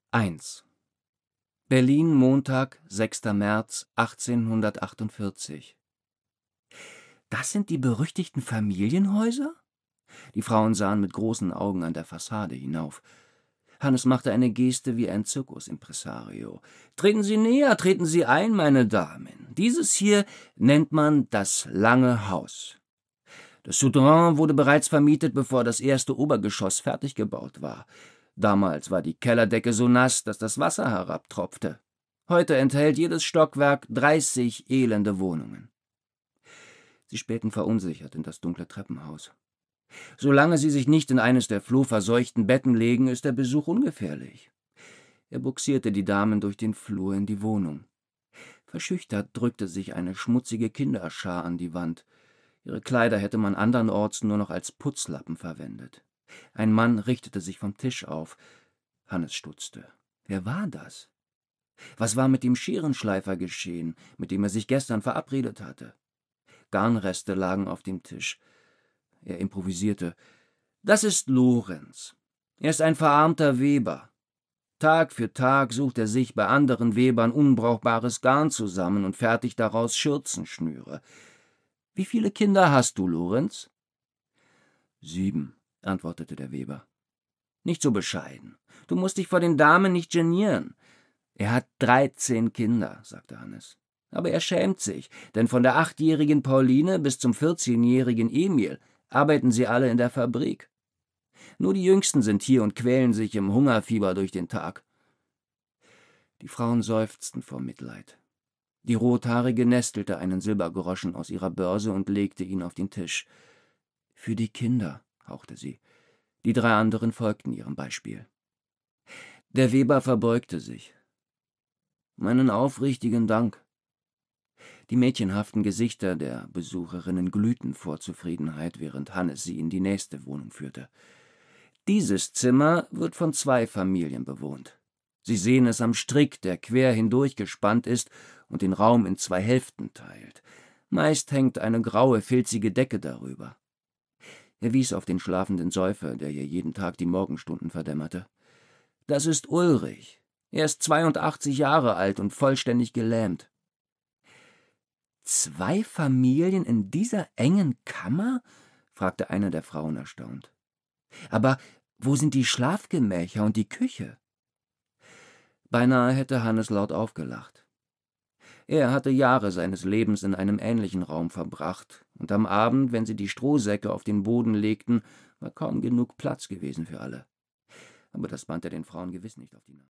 1. Berlin, Montag, 6. März 1848. Das sind die berüchtigten Familienhäuser? Die Frauen sahen mit großen Augen an der Fassade hinauf. Hannes machte eine Geste wie ein Zirkusimpresario. »Treten Sie näher, treten Sie ein, meine Damen. Dieses hier nennt man das Lange Haus. Das Souterrain wurde bereits vermietet, bevor das erste Obergeschoss fertig gebaut war. Damals war die Kellerdecke so nass, dass das Wasser herabtropfte. Heute enthält jedes Stockwerk 30 elende Wohnungen.« Sie spähten verunsichert in das dunkle Treppenhaus. Solange Sie sich nicht in eines der flohverseuchten Betten legen, ist der Besuch ungefährlich. Er bugsierte die Damen durch den Flur in die Wohnung. Verschüchtert drückte sich eine schmutzige Kinderschar an die Wand. Ihre Kleider hätte man andernorts nur noch als Putzlappen verwendet. Ein Mann richtete sich vom Tisch auf. Hannes stutzte. Wer war das? Was war mit dem Scherenschleifer geschehen, mit dem er sich gestern verabredet hatte? Garnreste lagen auf dem Tisch. Er improvisierte. »Das ist Lorenz. Er ist ein verarmter Weber. Tag für Tag sucht er sich bei anderen Webern unbrauchbares Garn zusammen und fertigt daraus Schürzenschnüre. Wie viele Kinder hast du, Lorenz?« »7«, antwortete der Weber. »Nicht so bescheiden. Du musst dich vor den Damen nicht genieren.« »Er hat 13 Kinder«, sagte Hannes. »Aber er schämt sich, denn von der 8-jährigen Pauline bis zum 14-jährigen Emil arbeiten sie alle in der Fabrik. Nur die Jüngsten sind hier und quälen sich im Hungerfieber durch den Tag.« Die Frauen seufzten vor Mitleid. Die Rothaarige nestelte einen Silbergroschen aus ihrer Börse und legte ihn auf den Tisch. »Für die Kinder«, hauchte sie. Die 3 anderen folgten ihrem Beispiel. Der Weber verbeugte sich. »Meinen aufrichtigen Dank.« Die mädchenhaften Gesichter der Besucherinnen glühten vor Zufriedenheit, während Hannes sie in die nächste Wohnung führte. »Dieses Zimmer wird von 2 Familien bewohnt. Sie sehen es am Strick, der quer hindurchgespannt ist und den Raum in 2 Hälften teilt. Meist hängt eine graue, filzige Decke darüber.« Er wies auf den schlafenden Säufer, der hier jeden Tag die Morgenstunden verdämmerte. »Das ist Ulrich. Er ist 82 Jahre alt und vollständig gelähmt.« 2 Familien in dieser engen Kammer?« fragte eine der Frauen erstaunt. »Aber wo sind die Schlafgemächer und die Küche?« Beinahe hätte Hannes laut aufgelacht. Er hatte Jahre seines Lebens in einem ähnlichen Raum verbracht, und am Abend, wenn sie die Strohsäcke auf den Boden legten, war kaum genug Platz gewesen für alle. Aber das band er den Frauen gewiss nicht auf die Nase.